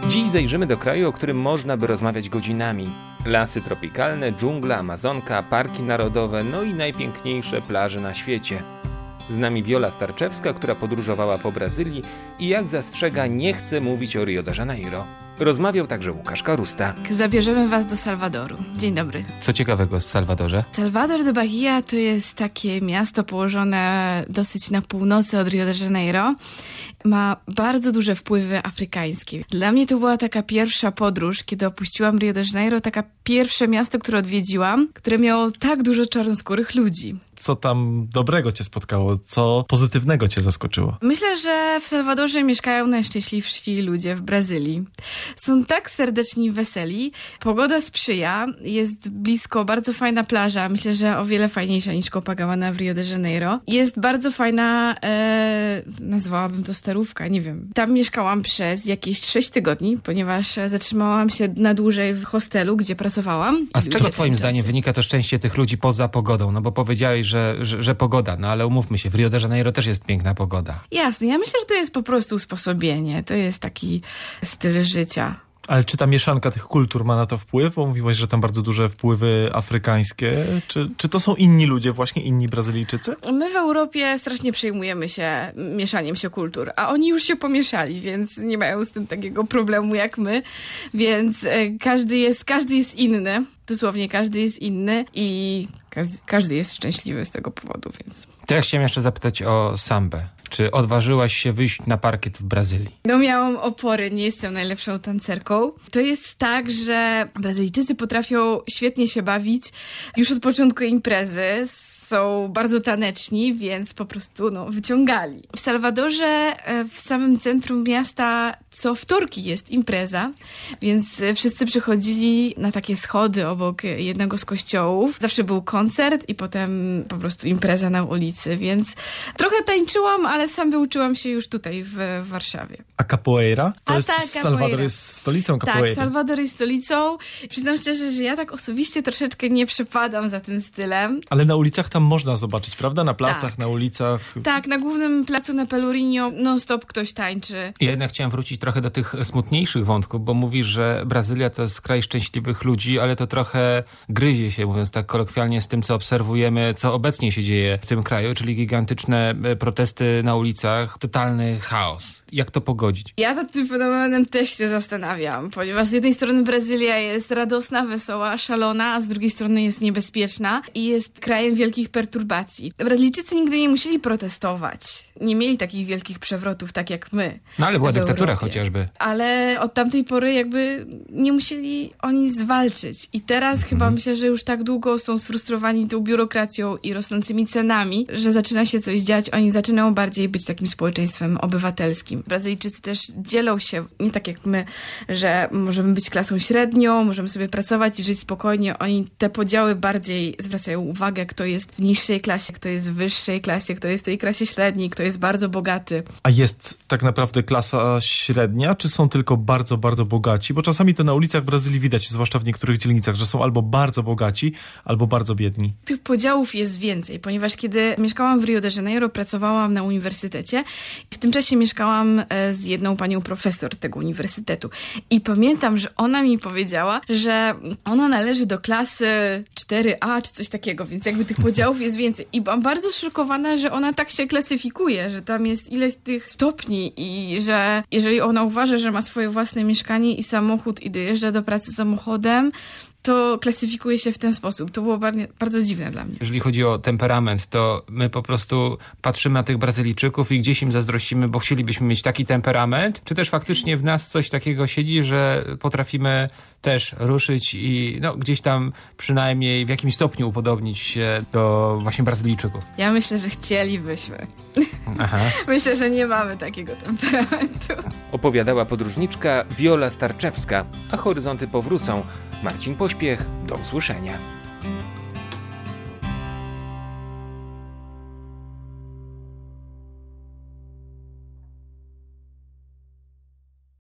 Dziś zajrzymy do kraju, o którym można by rozmawiać godzinami. Lasy tropikalne, dżungla, Amazonka, parki narodowe, no i najpiękniejsze plaże na świecie. Z nami Viola Starczewska, która podróżowała po Brazylii i jak zastrzega, nie chce mówić o Rio de Janeiro. Rozmawiał także Łukasz Karusta. Zabierzemy was do Salwadoru. Dzień dobry. Co ciekawego w Salwadorze? Salvador de Bahia to jest takie miasto położone dosyć na północy od Rio de Janeiro. Ma bardzo duże wpływy afrykańskie. Dla mnie to była taka pierwsza podróż, kiedy opuściłam Rio de Janeiro, taka pierwsze miasto, które odwiedziłam, które miało tak dużo czarnoskórych ludzi. Co tam dobrego cię spotkało? Co pozytywnego cię zaskoczyło? Myślę, że w Salwadorze mieszkają najszczęśliwsi ludzie w Brazylii. Są tak serdeczni i weseli. Pogoda sprzyja. Jest blisko bardzo fajna plaża. Myślę, że o wiele fajniejsza niż Copacabana w Rio de Janeiro. Jest bardzo fajna, nazwałabym to starówka, nie wiem. Tam mieszkałam przez jakieś 6 tygodni, ponieważ zatrzymałam się na dłużej w hostelu, gdzie pracowałam. A z czego twoim zdaniem wynika to szczęście tych ludzi poza pogodą? No bo powiedziałeś, że pogoda, no ale umówmy się, w Rio de Janeiro też jest piękna pogoda. Jasne, ja myślę, że to jest po prostu usposobienie. To jest taki styl życia. Ale czy ta mieszanka tych kultur ma na to wpływ? Bo mówiłaś, że tam bardzo duże wpływy afrykańskie. Czy to są inni ludzie, właśnie inni Brazylijczycy? My w Europie strasznie przejmujemy się mieszaniem się kultur, a oni już się pomieszali, więc nie mają z tym takiego problemu jak my. Więc każdy jest inny. Dosłownie każdy jest inny i każdy jest szczęśliwy z tego powodu, więc... To ja chciałem jeszcze zapytać o sambę. Czy odważyłaś się wyjść na parkiet w Brazylii? No miałam opory, nie jestem najlepszą tancerką. To jest tak, że Brazylijczycy potrafią świetnie się bawić już od początku imprezy. Są bardzo taneczni, więc po prostu wyciągali. W Salwadorze, w samym centrum miasta, co wtorki jest impreza, więc wszyscy przychodzili na takie schody obok jednego z kościołów. Zawsze był koncert i potem po prostu impreza na ulicy, więc trochę tańczyłam, ale sam wyuczyłam się już tutaj w Warszawie. A capoeira? Tak, Salwador jest stoliką capoeiry. Tak, Salwador jest stolicą. Przyznam szczerze, że ja tak osobiście troszeczkę nie przepadam za tym stylem. Ale na ulicach tam można zobaczyć, prawda? Na placach, tak. Na ulicach. Tak, na głównym placu na Pelourinho non-stop ktoś tańczy. Ja jednak chciałem wrócić trochę do tych smutniejszych wątków, bo mówisz, że Brazylia to jest kraj szczęśliwych ludzi, ale to trochę gryzie się, mówiąc tak kolokwialnie, z tym, co obserwujemy, co obecnie się dzieje w tym kraju, czyli gigantyczne protesty na ulicach, totalny chaos. Jak to pogodzić? Ja nad tym fenomenem też się zastanawiam, ponieważ z jednej strony Brazylia jest radosna, wesoła, szalona, a z drugiej strony jest niebezpieczna i jest krajem wielkich perturbacji. Brazylijczycy nigdy nie musieli protestować. Nie mieli takich wielkich przewrotów, tak jak my. No ale była dyktatura Europie. Chociażby. Ale od tamtej pory jakby nie musieli oni zwalczyć. I teraz chyba myślę, że już tak długo są sfrustrowani tą biurokracją i rosnącymi cenami, że zaczyna się coś dziać. Oni zaczynają bardziej być takim społeczeństwem obywatelskim. Brazylijczycy też dzielą się, nie tak jak my, że możemy być klasą średnią, możemy sobie pracować i żyć spokojnie. Oni te podziały bardziej zwracają uwagę, kto jest w niższej klasie, kto jest w wyższej klasie, kto jest w tej klasie średniej, kto jest bardzo bogaty. A jest tak naprawdę klasa średnia, czy są tylko bardzo, bardzo bogaci? Bo czasami to na ulicach Brazylii widać, zwłaszcza w niektórych dzielnicach, że są albo bardzo bogaci, albo bardzo biedni. Tych podziałów jest więcej, ponieważ kiedy mieszkałam w Rio de Janeiro, pracowałam na uniwersytecie. W tym czasie mieszkałam z jedną panią profesor tego uniwersytetu. I pamiętam, że ona mi powiedziała, że ona należy do klasy 4A czy coś takiego, więc jakby tych podziałów jest więcej. I byłam bardzo szokowana, że ona tak się klasyfikuje, że tam jest ileś tych stopni i że jeżeli ona uważa, że ma swoje własne mieszkanie i samochód i dojeżdża do pracy samochodem, to klasyfikuje się w ten sposób. To było bardzo dziwne dla mnie. Jeżeli chodzi o temperament, to my po prostu patrzymy na tych Brazylijczyków i gdzieś im zazdrościmy, bo chcielibyśmy mieć taki temperament, czy też faktycznie w nas coś takiego siedzi, że potrafimy też ruszyć i gdzieś tam przynajmniej w jakimś stopniu upodobnić się do właśnie Brazylijczyków. Ja myślę, że chcielibyśmy. Aha. Myślę, że nie mamy takiego temperamentu. Opowiadała podróżniczka Viola Starczewska, a horyzonty powrócą. Marcin Pośpiech, do usłyszenia.